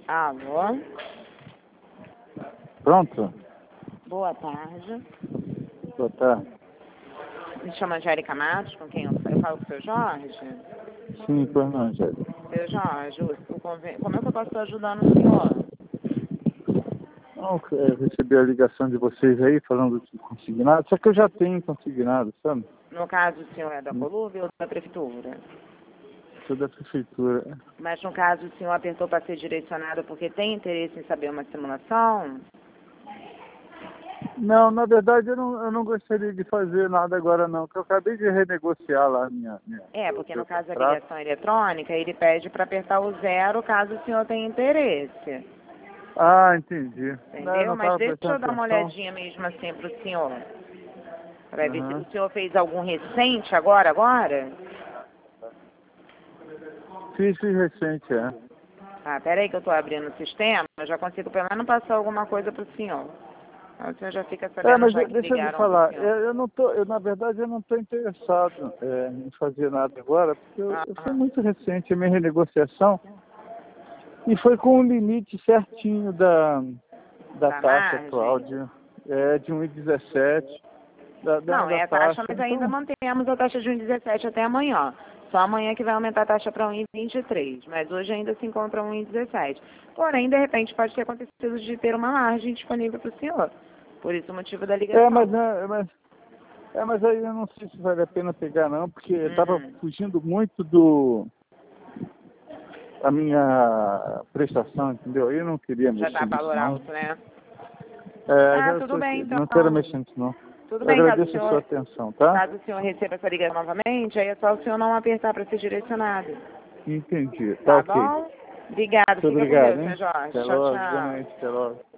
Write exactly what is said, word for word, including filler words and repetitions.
Alô? Pronto? Boa tarde. Boa tarde. Me chamo Angélica Matos, com quem eu, eu falo com o seu Jorge? Sim, pois não, Angélica. Seu Jorge, o, o conven... como é que eu posso estar ajudando o senhor? Não, eu recebi a ligação de vocês aí falando de consignado, só que eu já tenho consignado, sabe? No caso, o senhor é da Colúvia ou da Prefeitura? Sou da prefeitura. Mas no caso, o senhor apertou para ser direcionado porque tem interesse em saber uma simulação? Não, na verdade eu não, eu não gostaria de fazer nada agora não, porque eu acabei de renegociar lá a minha, minha... É, porque no caso da contrato. ligação eletrônica, ele pede para apertar o zero caso o senhor tenha interesse. Ah, entendi. Não, eu Entendeu? não Mas tava deixa eu prestando dar uma atenção. olhadinha mesmo assim pro senhor. Para ver se Uhum. o senhor fez algum recente agora, agora? Fiz, fiz recente, é. Ah, peraí que eu tô abrindo o sistema, eu já consigo pelo menos passar alguma coisa pro senhor. Aí o senhor já fica É, sabendo mas já eu- que deixa eu lhe ligaram pro falar, senhor. eu, eu não tô, eu, na verdade eu não estou interessado é, em fazer nada agora, porque eu, eu foi Aham. muito recente a minha renegociação e foi com o limite certinho da, da Da taxa margem? atual, de, é, de um e dezessete, da, da, Não, da é a taxa, taxa. mas ainda Então, mantemos a taxa de um vírgula dezessete até amanhã. Só amanhã que vai aumentar a taxa para um vírgula vinte e três, mas hoje ainda se encontra um vírgula dezessete. Porém, de repente, pode ter acontecido de ter uma margem disponível para o senhor. Por isso o motivo da ligação. é, mas, é, mas, é, mas aí eu não sei se vale a pena pegar não, porque estava Hum, fugindo muito do a minha prestação, entendeu? Eu não queria já mexer está nisso valor não. alto, né? É, Ah, já tudo sou, bem, então. não quero mexer nisso não. Tudo Eu bem, caso o agradeço a sua senhor, atenção, tá? caso o senhor receba essa ligação novamente, aí é só o senhor não apertar para ser direcionado. Entendi. Tá Tá ok. bom? Obrigado. Muito Fica com obrigado, Deus, senhor hein? Jorge. Até Tchau, logo. Boa tchau. noite. Até logo.